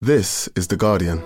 This is The Guardian.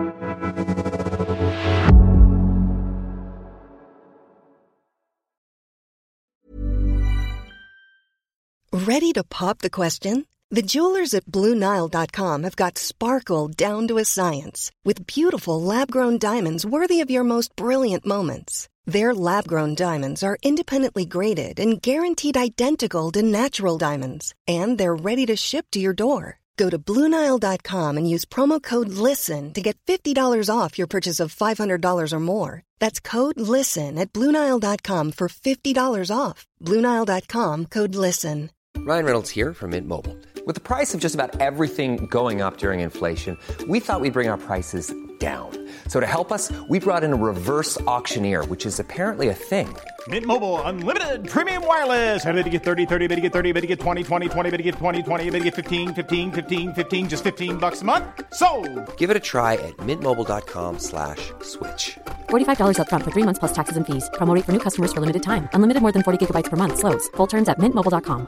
Ready to pop the question? The jewelers at BlueNile.com have got sparkle down to a science with beautiful lab-grown diamonds worthy of your most brilliant moments. Their lab-grown diamonds are independently graded and guaranteed identical to natural diamonds, and they're ready to ship to your door. Go to BlueNile.com and use promo code LISTEN to get $50 off your purchase of $500 or more. That's code LISTEN at BlueNile.com for $50 off. BlueNile.com, code LISTEN. Ryan Reynolds here from Mint Mobile. With the price of just about everything going up during inflation, we thought we'd bring our prices down. So to help us, we brought in a reverse auctioneer, which is apparently a thing. Mint Mobile Unlimited Premium Wireless. How to get 30, 30, bit to get 30, bit to get 20, 20, 20, bit to get 20, 20, bit to get 15, 15, 15, 15, just $15 a month? Sold! Give it a try at mintmobile.com/switch. $45 up front for 3 months plus taxes and fees. Promo rate for new customers for limited time. Unlimited more than 40 gigabytes per month. Slows full terms at mintmobile.com.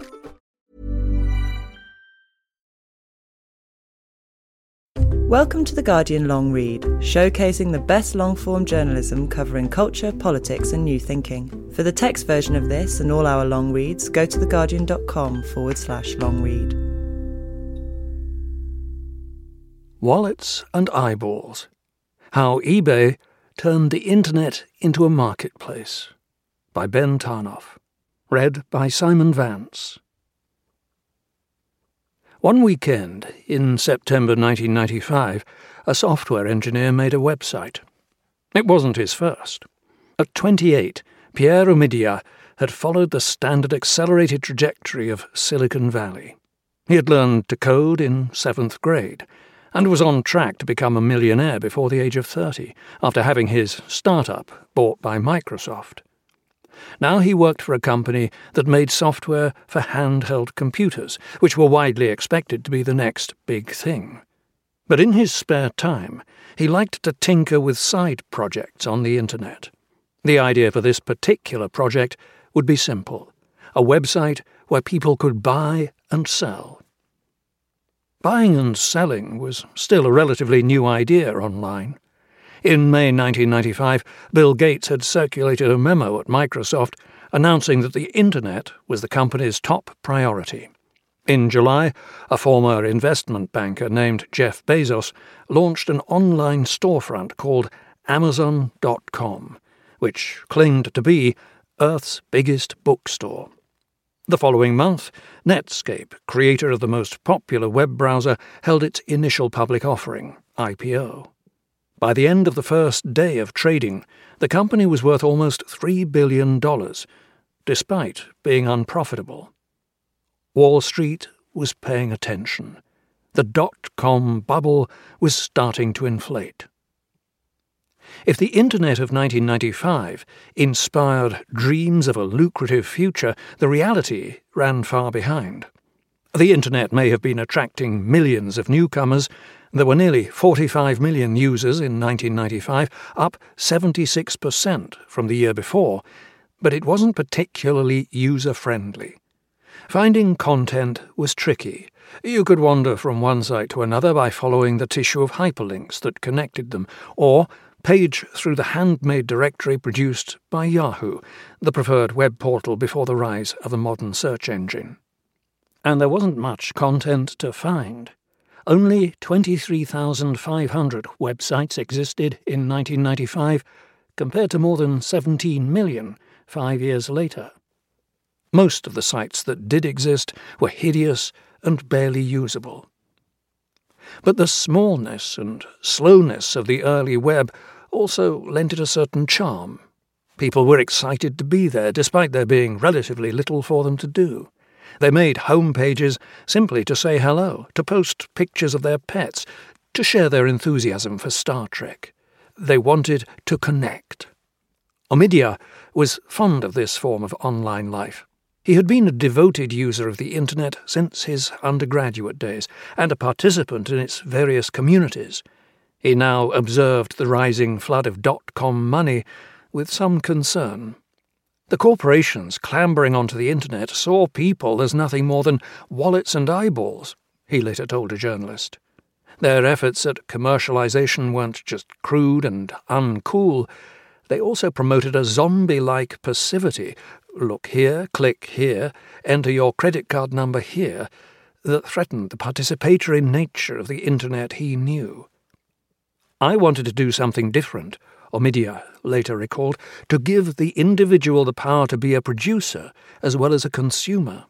Welcome to The Guardian Long Read, showcasing the best long-form journalism covering culture, politics and new thinking. For the text version of this and all our long reads, go to theguardian.com/long read. Wallets and Eyeballs. How eBay Turned the Internet into a Marketplace. By Ben Tarnoff. Read by Simon Vance. One weekend, in September 1995, a software engineer made a website. It wasn't his first. At 28, Pierre Omidyar had followed the standard accelerated trajectory of Silicon Valley. He had learned to code in 7th grade, and was on track to become a millionaire before the age of 30, after having his startup bought by Microsoft. Now he worked for a company that made software for handheld computers, which were widely expected to be the next big thing. But in his spare time, he liked to tinker with side projects on the internet. The idea for this particular project would be simple: a website where people could buy and sell. Buying and selling was still a relatively new idea online. In May 1995, Bill Gates had circulated a memo at Microsoft announcing that the Internet was the company's top priority. In July, a former investment banker named Jeff Bezos launched an online storefront called Amazon.com, which claimed to be Earth's biggest bookstore. The following month, Netscape, creator of the most popular web browser, held its initial public offering, IPO. By the end of the first day of trading, the company was worth almost $3 billion, despite being unprofitable. Wall Street was paying attention. The dot-com bubble was starting to inflate. If the Internet of 1995 inspired dreams of a lucrative future, the reality ran far behind. The Internet may have been attracting millions of newcomers. There were nearly 45 million users in 1995, up 76% from the year before, but it wasn't particularly user-friendly. Finding content was tricky. You could wander from one site to another by following the tissue of hyperlinks that connected them, or page through the handmade directory produced by Yahoo, the preferred web portal before the rise of a modern search engine. And there wasn't much content to find. Only 23,500 websites existed in 1995, compared to more than 17 million 5 years later. Most of the sites that did exist were hideous and barely usable. But the smallness and slowness of the early web also lent it a certain charm. People were excited to be there, despite there being relatively little for them to do. They made home pages simply to say hello, to post pictures of their pets, to share their enthusiasm for Star Trek. They wanted to connect. Omidyar was fond of this form of online life. He had been a devoted user of the Internet since his undergraduate days, and a participant in its various communities. He now observed the rising flood of dot-com money with some concern. The corporations clambering onto the Internet saw people as nothing more than wallets and eyeballs, he later told a journalist. Their efforts at commercialization weren't just crude and uncool. They also promoted a zombie-like passivity, look here, click here, enter your credit card number here, that threatened the participatory nature of the Internet he knew. I wanted to do something different, Omidyar later recalled, to give the individual the power to be a producer as well as a consumer.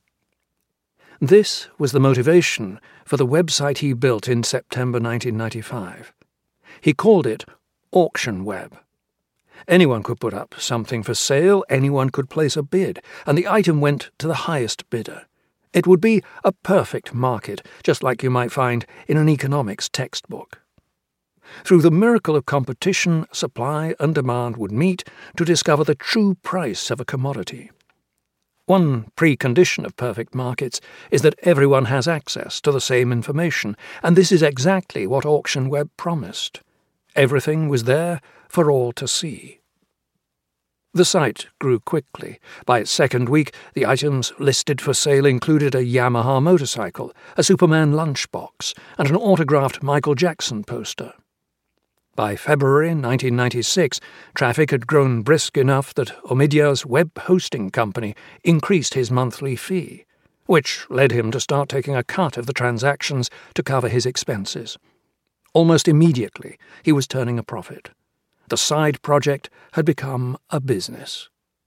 This was the motivation for the website he built in September 1995. He called it Auction Web. Anyone could put up something for sale, anyone could place a bid, and the item went to the highest bidder. It would be a perfect market, just like you might find in an economics textbook. Through the miracle of competition, supply and demand would meet to discover the true price of a commodity. One precondition of perfect markets is that everyone has access to the same information, and this is exactly what Auction Web promised. Everything was there for all to see. The site grew quickly. By its second week, the items listed for sale included a Yamaha motorcycle, a Superman lunchbox, and an autographed Michael Jackson poster. By February 1996, traffic had grown brisk enough that Omidyar's web hosting company increased his monthly fee, which led him to start taking a cut of the transactions to cover his expenses. Almost immediately, he was turning a profit. The side project had become a business.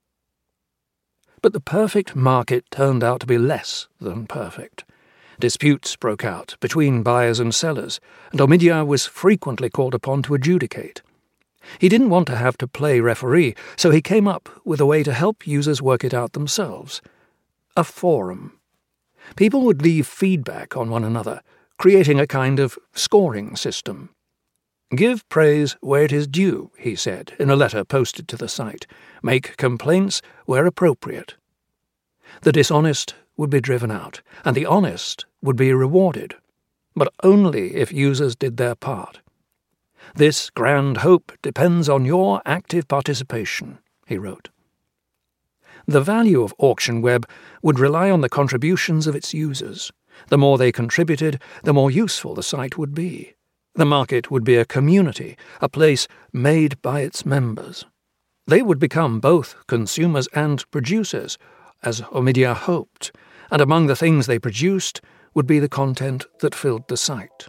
But the perfect market turned out to be less than perfect. Disputes broke out between buyers and sellers, and Omidyar was frequently called upon to adjudicate. He didn't want to have to play referee, so he came up with a way to help users work it out themselves. A forum. People would leave feedback on one another, creating a kind of scoring system. "Give praise where it is due," he said in a letter posted to the site. "Make complaints where appropriate." The dishonest would be driven out, and the honest would be rewarded, but only if users did their part. "This grand hope depends on your active participation," he wrote. The value of Auction Web would rely on the contributions of its users. The more they contributed, the more useful the site would be. The market would be a community, a place made by its members. They would become both consumers and producers, as Omidyar hoped, and among the things they produced would be the content that filled the site.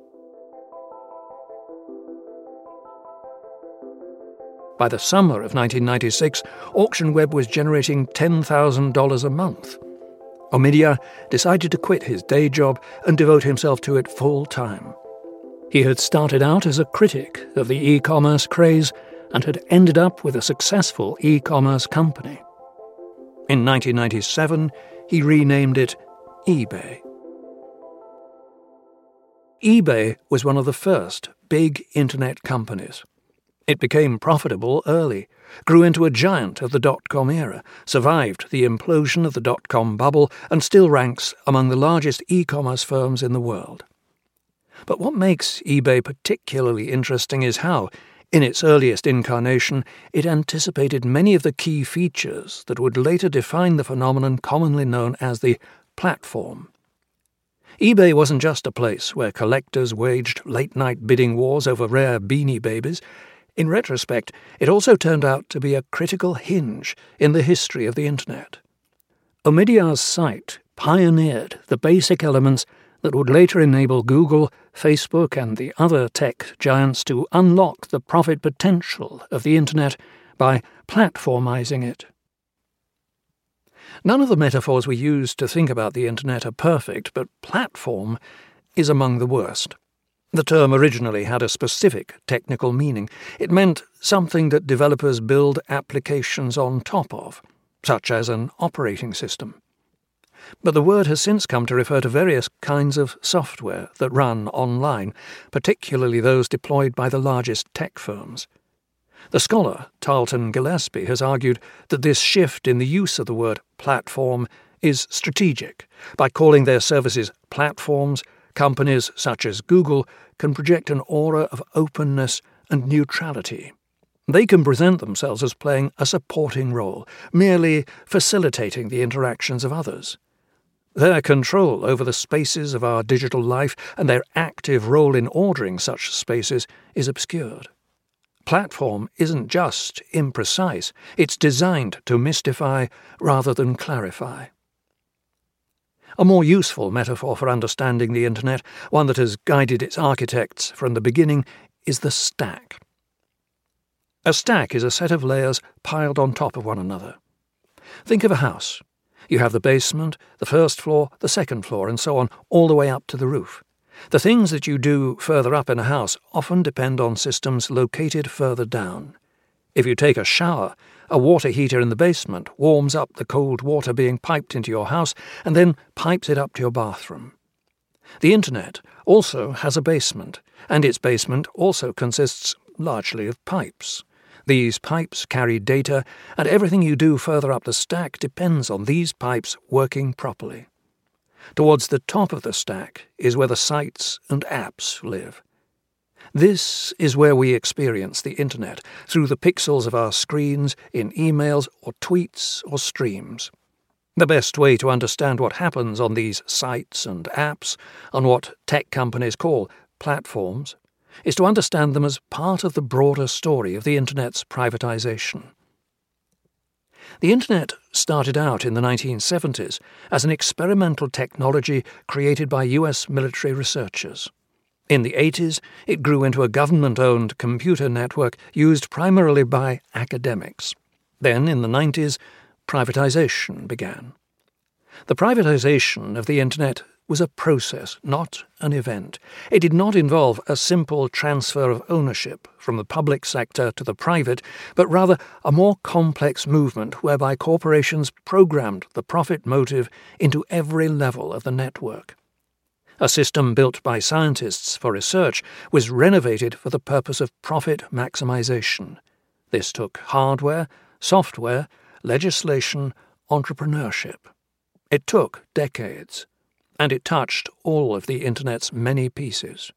By the summer of 1996, Auction Web was generating $10,000 a month. Omidyar decided to quit his day job and devote himself to it full-time. He had started out as a critic of the e-commerce craze and had ended up with a successful e-commerce company. In 1997, he renamed it eBay. eBay was one of the first big internet companies. It became profitable early, grew into a giant of the dot-com era, survived the implosion of the dot-com bubble, and still ranks among the largest e-commerce firms in the world. But what makes eBay particularly interesting is how, in its earliest incarnation, it anticipated many of the key features that would later define the phenomenon commonly known as the platform. eBay wasn't just a place where collectors waged late-night bidding wars over rare Beanie Babies. In retrospect, it also turned out to be a critical hinge in the history of the Internet. Omidyar's site pioneered the basic elements that would later enable Google, Facebook, and the other tech giants to unlock the profit potential of the Internet by platformizing it. None of the metaphors we use to think about the Internet are perfect, but platform is among the worst. The term originally had a specific technical meaning. It meant something that developers build applications on top of, such as an operating system. But the word has since come to refer to various kinds of software that run online, particularly those deployed by the largest tech firms. The scholar Tarleton Gillespie has argued that this shift in the use of the word platform is strategic. By calling their services platforms, companies such as Google can project an aura of openness and neutrality. They can present themselves as playing a supporting role, merely facilitating the interactions of others. Their control over the spaces of our digital life and their active role in ordering such spaces is obscured. Platform isn't just imprecise, it's designed to mystify rather than clarify. A more useful metaphor for understanding the Internet, one that has guided its architects from the beginning, is the stack. A stack is a set of layers piled on top of one another. Think of a house. You have the basement, the first floor, the second floor, and so on, all the way up to the roof. The things that you do further up in a house often depend on systems located further down. If you take a shower, a water heater in the basement warms up the cold water being piped into your house and then pipes it up to your bathroom. The Internet also has a basement, and its basement also consists largely of pipes. These pipes carry data, and everything you do further up the stack depends on these pipes working properly. Towards the top of the stack is where the sites and apps live. This is where we experience the Internet, through the pixels of our screens, in emails or tweets or streams. The best way to understand what happens on these sites and apps, on what tech companies call platforms, is to understand them as part of the broader story of the Internet's privatization. The Internet started out in the 1970s as an experimental technology created by US military researchers. In the 80s, it grew into a government-owned computer network used primarily by academics. Then, in the 90s, privatization began. The privatization of the Internet was a process, not an event. It did not involve a simple transfer of ownership from the public sector to the private, but rather a more complex movement whereby corporations programmed the profit motive into every level of the network. A system built by scientists for research was renovated for the purpose of profit maximization. This took hardware, software, legislation, entrepreneurship. It took decades, and it touched all of the Internet's many pieces.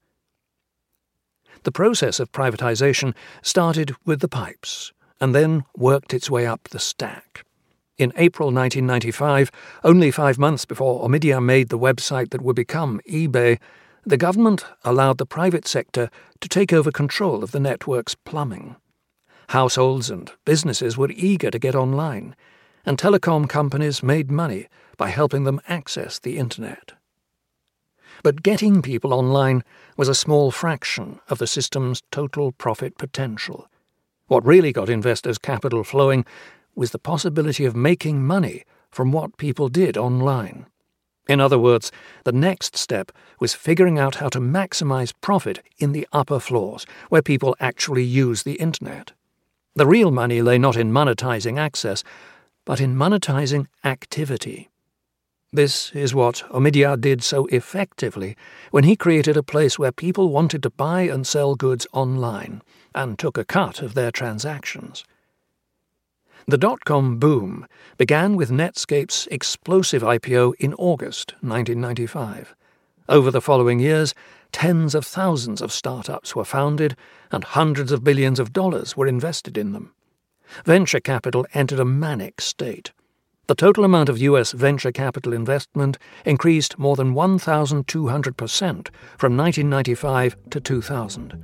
The process of privatization started with the pipes, and then worked its way up the stack. In April 1995, only 5 months before Omidyar made the website that would become eBay, the government allowed the private sector to take over control of the network's plumbing. Households and businesses were eager to get online, and telecom companies made money by helping them access the Internet. But getting people online was a small fraction of the system's total profit potential. What really got investors' capital flowing was the possibility of making money from what people did online. In other words, the next step was figuring out how to maximize profit in the upper floors, where people actually use the Internet. The real money lay not in monetizing access, but in monetizing activity. This is what Omidyar did so effectively when he created a place where people wanted to buy and sell goods online and took a cut of their transactions. The dot-com boom began with Netscape's explosive IPO in August 1995. Over the following years, tens of thousands of startups were founded and hundreds of billions of dollars were invested in them. Venture capital entered a manic state. The total amount of U.S. venture capital investment increased more than 1,200% from 1995 to 2000.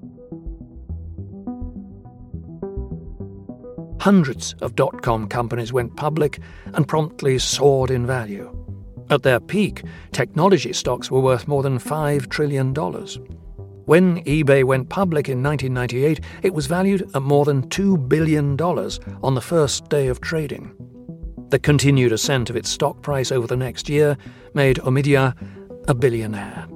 Hundreds of dot-com companies went public and promptly soared in value. At their peak, technology stocks were worth more than $5 trillion. When eBay went public in 1998, it was valued at more than $2 billion on the first day of trading. The continued ascent of its stock price over the next year made Omidyar a billionaire.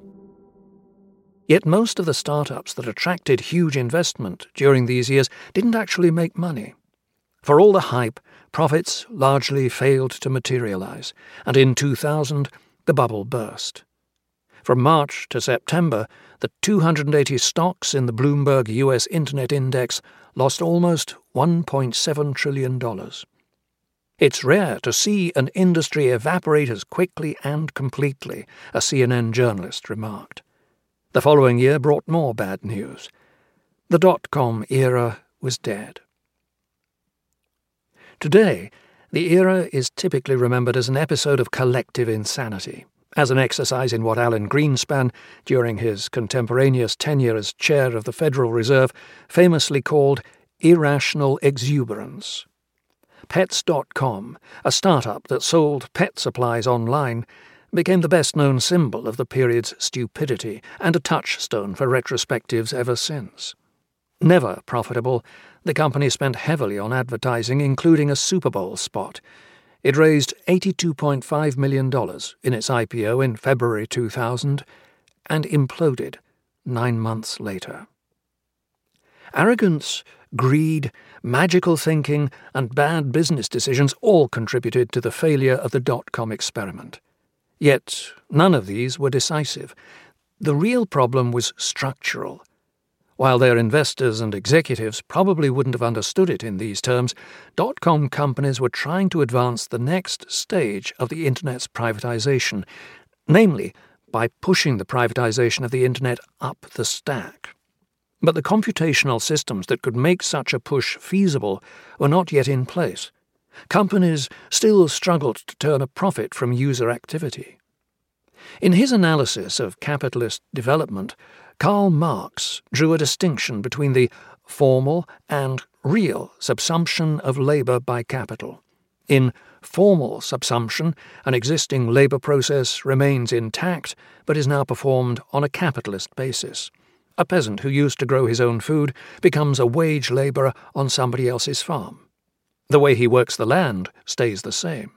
Yet most of the startups that attracted huge investment during these years didn't actually make money. For all the hype, profits largely failed to materialize, and in 2000, the bubble burst. From March to September, the 280 stocks in the Bloomberg U.S. Internet Index lost almost $1.7 trillion. It's rare to see an industry evaporate as quickly and completely, a CNN journalist remarked. The following year brought more bad news. The dot-com era was dead. Today, The era is typically remembered as an episode of collective insanity, as an exercise in what Alan Greenspan, during his contemporaneous tenure as chair of the Federal Reserve, famously called irrational exuberance. Pets.com, a startup that sold pet supplies online, became the best-known symbol of the period's stupidity and a touchstone for retrospectives ever since. Never profitable, the company spent heavily on advertising, including a Super Bowl spot. It raised $82.5 million in its IPO in February 2000 and imploded 9 months later. Arrogance, greed, magical thinking, and bad business decisions all contributed to the failure of the dot-com experiment. Yet none of these were decisive. The real problem was structural. While their investors and executives probably wouldn't have understood it in these terms, dot-com companies were trying to advance the next stage of the Internet's privatization, namely by pushing the privatization of the Internet up the stack. But the computational systems that could make such a push feasible were not yet in place. Companies still struggled to turn a profit from user activity. In his analysis of capitalist development, Karl Marx drew a distinction between the formal and real subsumption of labour by capital. In formal subsumption, an existing labour process remains intact but is now performed on a capitalist basis. A peasant who used to grow his own food becomes a wage labourer on somebody else's farm. The way he works the land stays the same.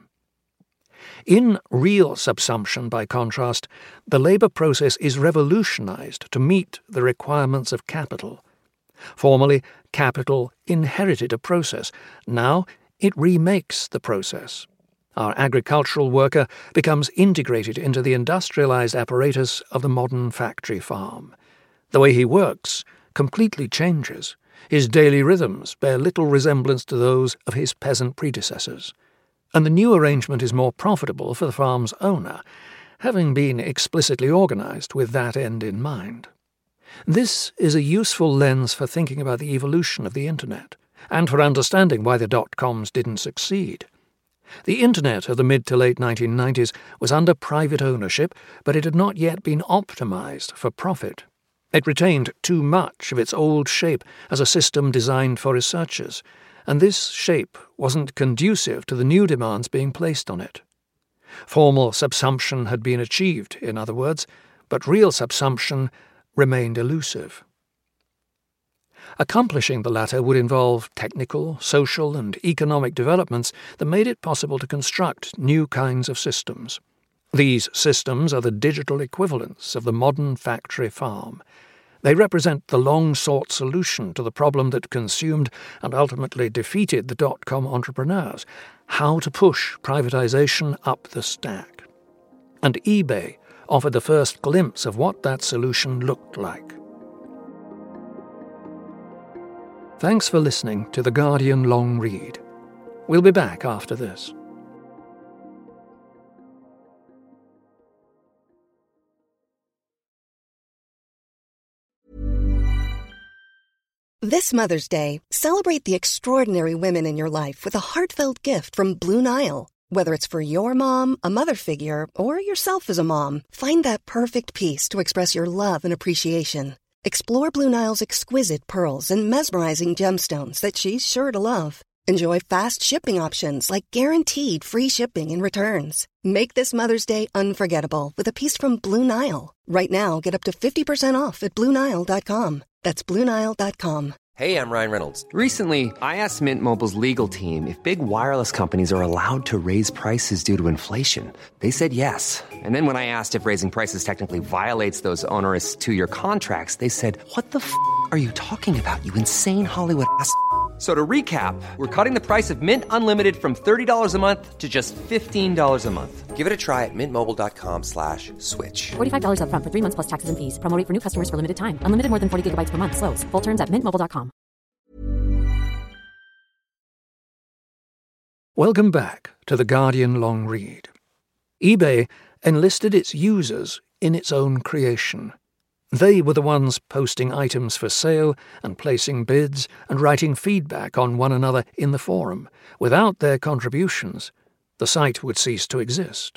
In real subsumption, by contrast, the labour process is revolutionised to meet the requirements of capital. Formerly, capital inherited a process. Now it remakes the process. Our agricultural worker becomes integrated into the industrialised apparatus of the modern factory farm. The way he works completely changes. His daily rhythms bear little resemblance to those of his peasant predecessors, and the new arrangement is more profitable for the farm's owner, having been explicitly organised with that end in mind. This is a useful lens for thinking about the evolution of the Internet, and for understanding why the dot-coms didn't succeed. The Internet of the mid to late 1990s was under private ownership, but it had not yet been optimised for profit. It retained too much of its old shape as a system designed for researchers, and this shape wasn't conducive to the new demands being placed on it. Formal subsumption had been achieved, in other words, but real subsumption remained elusive. Accomplishing the latter would involve technical, social, and economic developments that made it possible to construct new kinds of systems. These systems are the digital equivalents of the modern factory farm. They represent the long-sought solution to the problem that consumed and ultimately defeated the dot-com entrepreneurs: how to push privatization up the stack. And eBay offered the first glimpse of what that solution looked like. Thanks for listening to The Guardian Long Read. We'll be back after this. This Mother's Day, celebrate the extraordinary women in your life with a heartfelt gift from Blue Nile. Whether it's for your mom, a mother figure, or yourself as a mom, find that perfect piece to express your love and appreciation. Explore Blue Nile's exquisite pearls and mesmerizing gemstones that she's sure to love. Enjoy fast shipping options like guaranteed free shipping and returns. Make this Mother's Day unforgettable with a piece from Blue Nile. Right now, get up to 50% off at BlueNile.com. That's BlueNile.com. Hey, I'm Ryan Reynolds. Recently, I asked Mint Mobile's legal team if big wireless companies are allowed to raise prices due to inflation. They said yes. And then when I asked if raising prices technically violates those onerous 2-year contracts, they said, "What the f*** are you talking about, you insane Hollywood ass?" So to recap, we're cutting the price of Mint Unlimited from $30 a month to just $15 a month. Give it a try at mintmobile.com/switch. $45 up front for 3 months plus taxes and fees. Promo rate for new customers for limited time. Unlimited more than 40 gigabytes per month. Slows full terms at mintmobile.com. Welcome back to The Guardian Long Read. eBay enlisted its users in its own creation. They were the ones posting items for sale and placing bids and writing feedback on one another in the forum. Without their contributions, the site would cease to exist.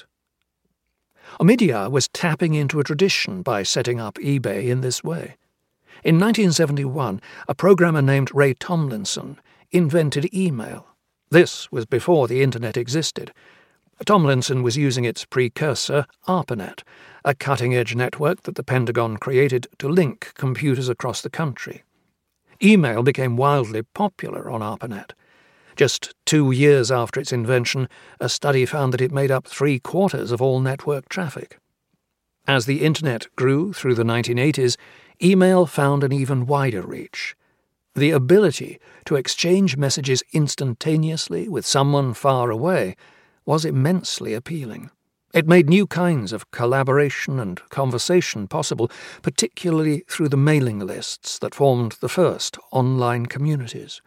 Omidyar was tapping into a tradition by setting up eBay in this way. In 1971, a programmer named Ray Tomlinson invented email. This was before the Internet existed. Tomlinson was using its precursor, ARPANET, a cutting-edge network that the Pentagon created to link computers across the country. Email became wildly popular on ARPANET. Just 2 years after its invention, a study found that it made up 3/4 of all network traffic. As the Internet grew through the 1980s, email found an even wider reach. The ability to exchange messages instantaneously with someone far away was immensely appealing. It made new kinds of collaboration and conversation possible, particularly through the mailing lists that formed the first online communities.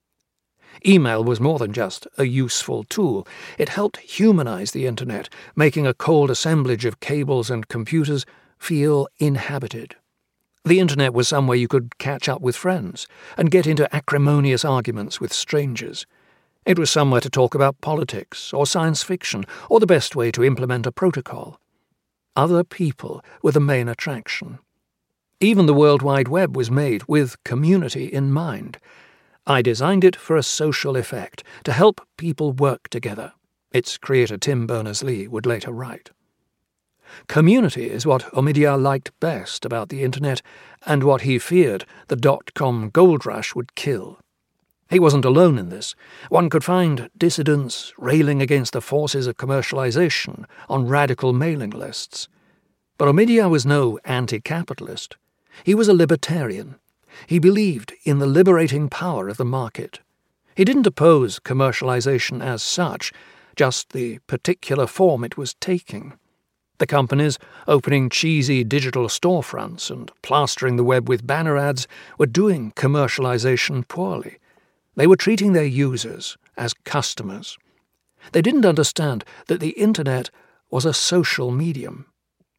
Email was more than just a useful tool. It helped humanize the Internet, making a cold assemblage of cables and computers feel inhabited. The Internet was somewhere you could catch up with friends and get into acrimonious arguments with strangers. It was somewhere to talk about politics or science fiction or the best way to implement a protocol. Other people were the main attraction. Even the World Wide Web was made with community in mind. I designed it for a social effect, to help people work together, its creator Tim Berners-Lee would later write. Community is what Omidyar liked best about the Internet and what he feared the dot-com gold rush would kill. He wasn't alone in this. One could find dissidents railing against the forces of commercialization on radical mailing lists. But Omidyar was no anti-capitalist. He was a libertarian. He believed in the liberating power of the market. He didn't oppose commercialization as such, just the particular form it was taking. The companies opening cheesy digital storefronts and plastering the web with banner ads were doing commercialization poorly. They were treating their users as customers. They didn't understand that the Internet was a social medium.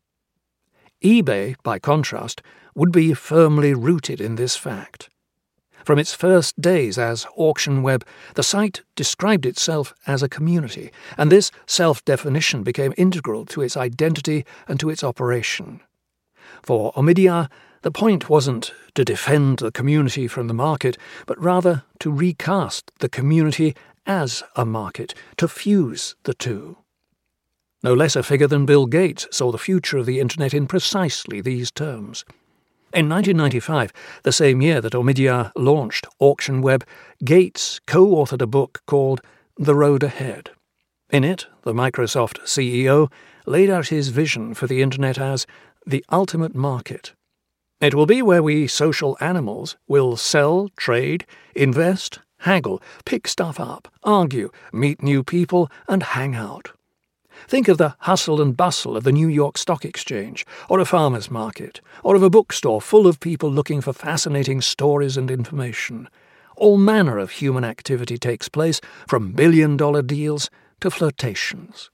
eBay, by contrast, would be firmly rooted in this fact. From its first days as auction web, the site described itself as a community, and this self-definition became integral to its identity and to its operation. For Omidyar, the point wasn't to defend the community from the market, but rather to recast the community as a market, to fuse the two. No less a figure than Bill Gates saw the future of the Internet in precisely these terms. In 1995, the same year that Omidyar launched Auction Web, Gates co-authored a book called The Road Ahead. In it, the Microsoft CEO laid out his vision for the Internet as the ultimate market. It will be where we social animals will sell, trade, invest, haggle, pick stuff up, argue, meet new people, and hang out. Think of the hustle and bustle of the New York Stock Exchange, or a farmer's market, or of a bookstore full of people looking for fascinating stories and information. All manner of human activity takes place, from billion-dollar deals to flirtations.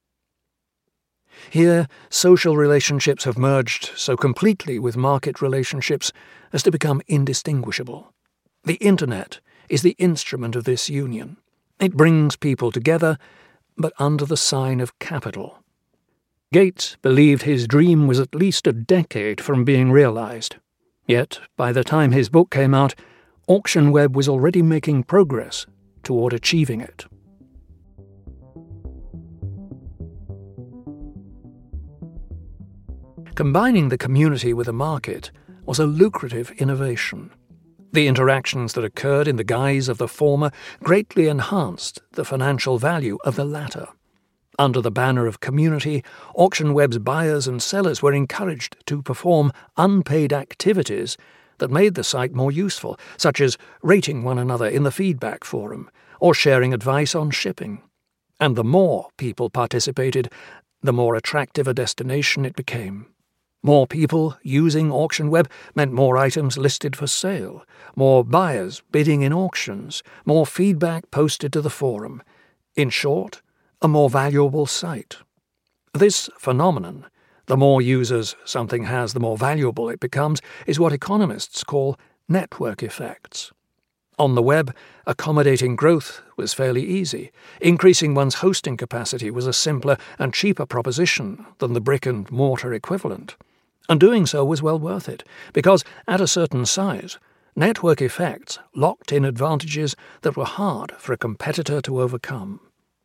Here, social relationships have merged so completely with market relationships as to become indistinguishable. The Internet is the instrument of this union. It brings people together, but under the sign of capital. Gates believed his dream was at least a decade from being realized. Yet, by the time his book came out, Auction Web was already making progress toward achieving it. Combining the community with the market was a lucrative innovation. The interactions that occurred in the guise of the former greatly enhanced the financial value of the latter. Under the banner of community, Auction Web's buyers and sellers were encouraged to perform unpaid activities that made the site more useful, such as rating one another in the feedback forum or sharing advice on shipping. And the more people participated, the more attractive a destination it became. More people using Auction Web meant more items listed for sale, more buyers bidding in auctions, more feedback posted to the forum. In short, a more valuable site. This phenomenon, The more users something has, the more valuable it becomes, is what economists call network effects. On the web, accommodating growth was fairly easy. Increasing one's hosting capacity was a simpler and cheaper proposition than the brick-and-mortar equivalent. And doing so was well worth it, because at a certain size, network effects locked in advantages that were hard for a competitor to overcome.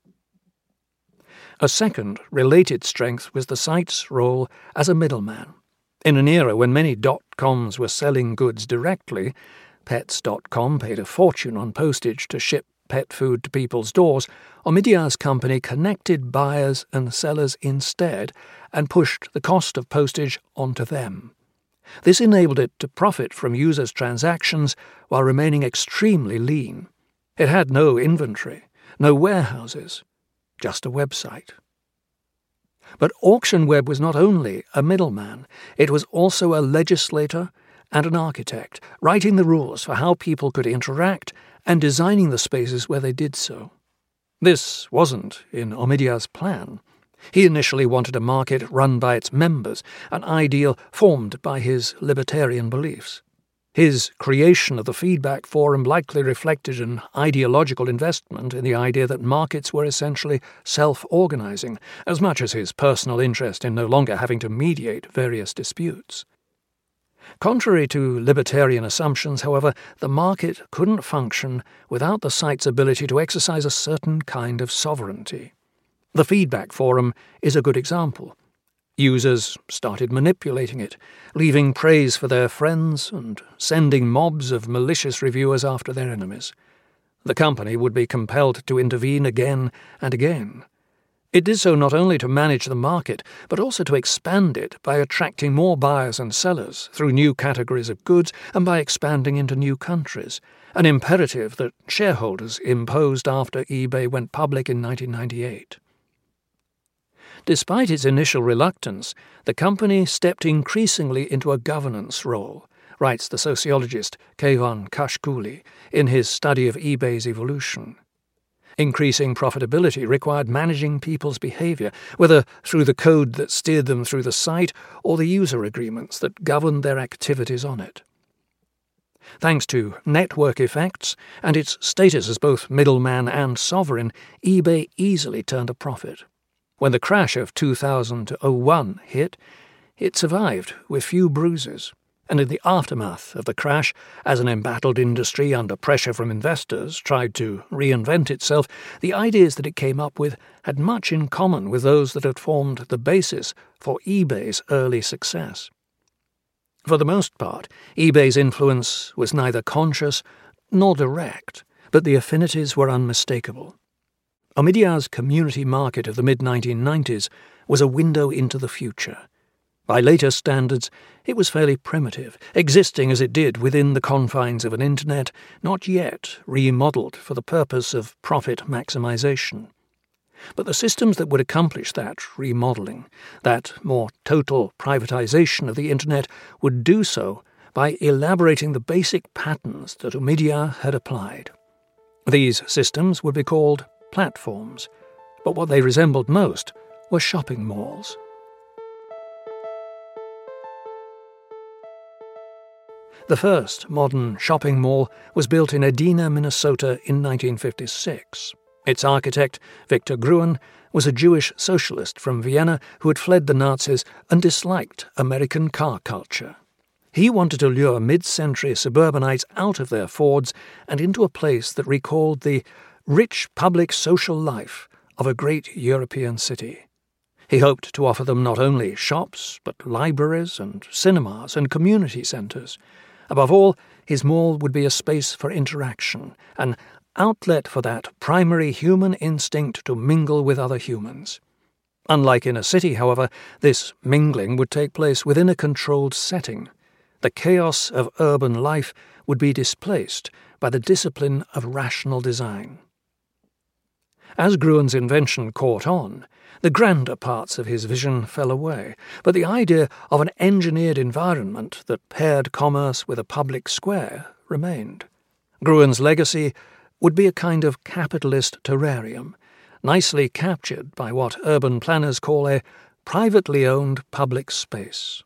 A second, related strength was the site's role as a middleman. In an era when many .coms were selling goods directly, Pets.com paid a fortune on postage to ship pet food to people's doors, Omidyar's company connected buyers and sellers instead and pushed the cost of postage onto them. This enabled it to profit from users' transactions while remaining extremely lean. It had no inventory, no warehouses, just a website. But AuctionWeb was not only a middleman, it was also a legislator and an architect, writing the rules for how people could interact and designing the spaces where they did so. This wasn't in Omidyar's plan. He initially wanted a market run by its members, an ideal formed by his libertarian beliefs. His creation of the feedback forum likely reflected an ideological investment in the idea that markets were essentially self-organizing, as much as his personal interest in no longer having to mediate various disputes. Contrary to libertarian assumptions, however, the market couldn't function without the site's ability to exercise a certain kind of sovereignty. The feedback forum is a good example. Users started manipulating it, leaving praise for their friends and sending mobs of malicious reviewers after their enemies. The company would be compelled to intervene again and again. It did so not only to manage the market, but also to expand it by attracting more buyers and sellers through new categories of goods and by expanding into new countries, an imperative that shareholders imposed after eBay went public in 1998. Despite its initial reluctance, the company stepped increasingly into a governance role, writes the sociologist Keyvan Kashkouli in his study of eBay's evolution. Increasing profitability required managing people's behavior, whether through the code that steered them through the site or the user agreements that governed their activities on it. Thanks to network effects and its status as both middleman and sovereign, eBay easily turned a profit. When the crash of 2001 hit, it survived with few bruises, and in the aftermath of the crash, as an embattled industry under pressure from investors tried to reinvent itself, the ideas that it came up with had much in common with those that had formed the basis for eBay's early success. For the most part, eBay's influence was neither conscious nor direct, but the affinities were unmistakable. Omidyar's community market of the mid-1990s was a window into the future. By later standards, it was fairly primitive, existing as it did within the confines of an internet not yet remodelled for the purpose of profit maximization. But the systems that would accomplish that remodelling, that more total privatization of the internet, would do so by elaborating the basic patterns that Omidyar had applied. These systems would be called platforms, but what they resembled most were shopping malls. The first modern shopping mall was built in Edina, Minnesota in 1956. Its architect, Victor Gruen, was a Jewish socialist from Vienna who had fled the Nazis and disliked American car culture. He wanted to lure mid-century suburbanites out of their Fords and into a place that recalled the rich public social life of a great European city. He hoped to offer them not only shops, but libraries and cinemas and community centres. Above all, his mall would be a space for interaction, an outlet for that primary human instinct to mingle with other humans. Unlike in a city, however, this mingling would take place within a controlled setting. The chaos of urban life would be displaced by the discipline of rational design. As Gruen's invention caught on, the grander parts of his vision fell away, but the idea of an engineered environment that paired commerce with a public square remained. Gruen's legacy would be a kind of capitalist terrarium, nicely captured by what urban planners call a privately owned public space.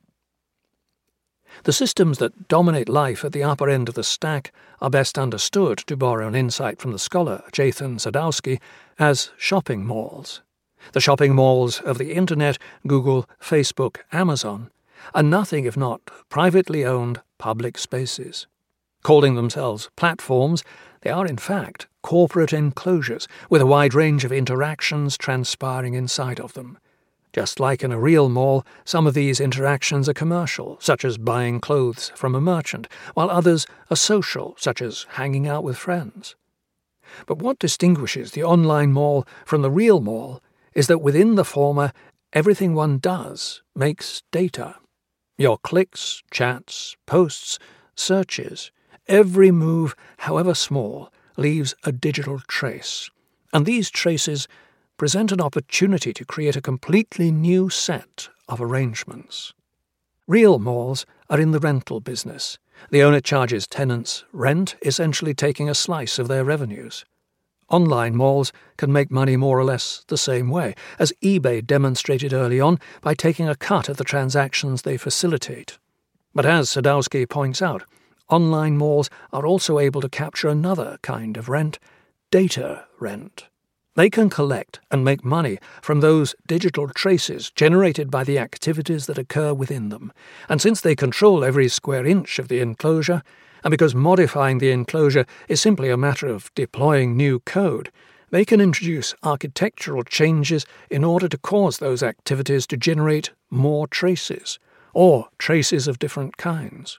The systems that dominate life at the upper end of the stack are best understood, to borrow an insight from the scholar Jathan Sadowski, as shopping malls. The shopping malls of the Internet, Google, Facebook, Amazon, are nothing if not privately owned public spaces. Calling themselves platforms, they are in fact corporate enclosures with a wide range of interactions transpiring inside of them. Just like in a real mall, some of these interactions are commercial, such as buying clothes from a merchant, while others are social, such as hanging out with friends. But what distinguishes the online mall from the real mall is that within the former, everything one does makes data. Your clicks, chats, posts, searches, every move, however small, leaves a digital trace, and these traces present an opportunity to create a completely new set of arrangements. Real malls are in the rental business. The owner charges tenants rent, essentially taking a slice of their revenues. Online malls can make money more or less the same way, as eBay demonstrated early on by taking a cut of the transactions they facilitate. But as Sadowski points out, online malls are also able to capture another kind of rent, data rent. They can collect and make money from those digital traces generated by the activities that occur within them. And since they control every square inch of the enclosure, and because modifying the enclosure is simply a matter of deploying new code, they can introduce architectural changes in order to cause those activities to generate more traces, or traces of different kinds.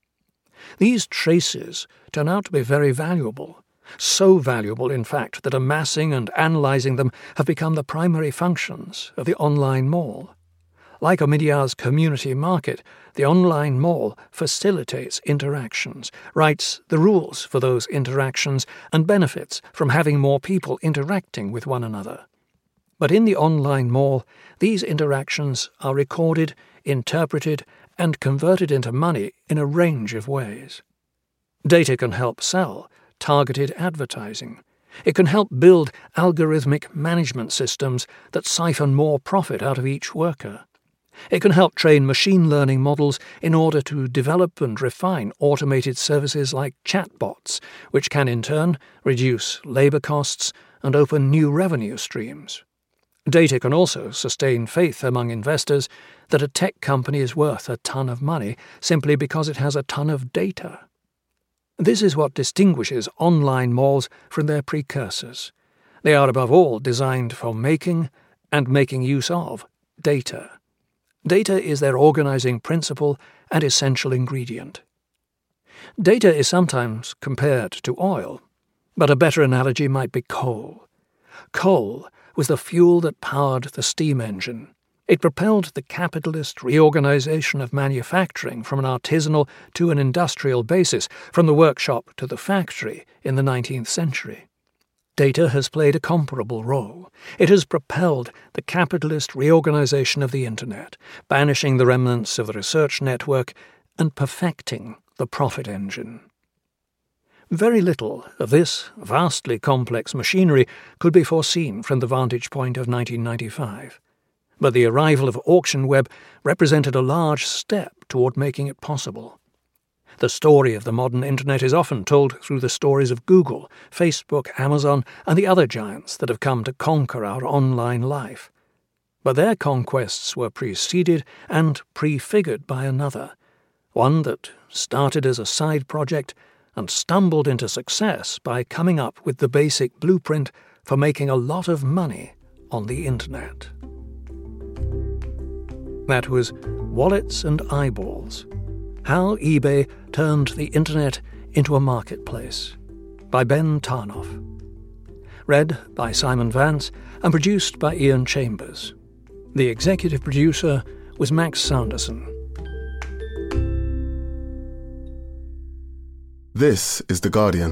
These traces turn out to be very valuable. So valuable, in fact, that amassing and analysing them have become the primary functions of the online mall. Like Omidyar's community market, the online mall facilitates interactions, writes the rules for those interactions, and benefits from having more people interacting with one another. But in the online mall, these interactions are recorded, interpreted, and converted into money in a range of ways. Data can help sell targeted advertising. It can help build algorithmic management systems that siphon more profit out of each worker. It can help train machine learning models in order to develop and refine automated services like chatbots, which can in turn reduce labor costs and open new revenue streams. Data can also sustain faith among investors that a tech company is worth a ton of money simply because it has a ton of data. This is what distinguishes online malls from their precursors. They are above all designed for making and making use of data. Data is their organizing principle and essential ingredient. Data is sometimes compared to oil, but a better analogy might be coal. Coal was the fuel that powered the steam engine. It propelled the capitalist reorganization of manufacturing from an artisanal to an industrial basis, from the workshop to the factory in the 19th century. Data has played a comparable role. It has propelled the capitalist reorganization of the Internet, banishing the remnants of the research network and perfecting the profit engine. Very little of this vastly complex machinery could be foreseen from the vantage point of 1995. But the arrival of Auction Web represented a large step toward making it possible. The story of the modern Internet is often told through the stories of Google, Facebook, Amazon, and the other giants that have come to conquer our online life. But their conquests were preceded and prefigured by another, one that started as a side project and stumbled into success by coming up with the basic blueprint for making a lot of money on the Internet. That was Wallets and Eyeballs, How eBay Turned the Internet into a Marketplace, by Ben Tarnoff. Read by Simon Vance and produced by Ian Chambers. The executive producer was Max Sanderson. This is The Guardian.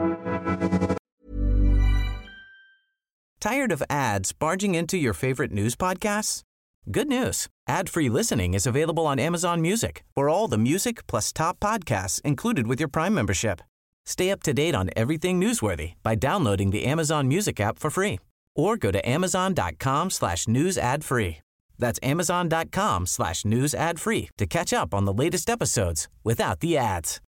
Tired of ads barging into your favorite news podcasts? Good news. Ad-free listening is available on Amazon Music for all the music plus top podcasts included with your Prime membership. Stay up to date on everything newsworthy by downloading the Amazon Music app for free or go to amazon.com/news ad free. That's amazon.com/news ad free to catch up on the latest episodes without the ads.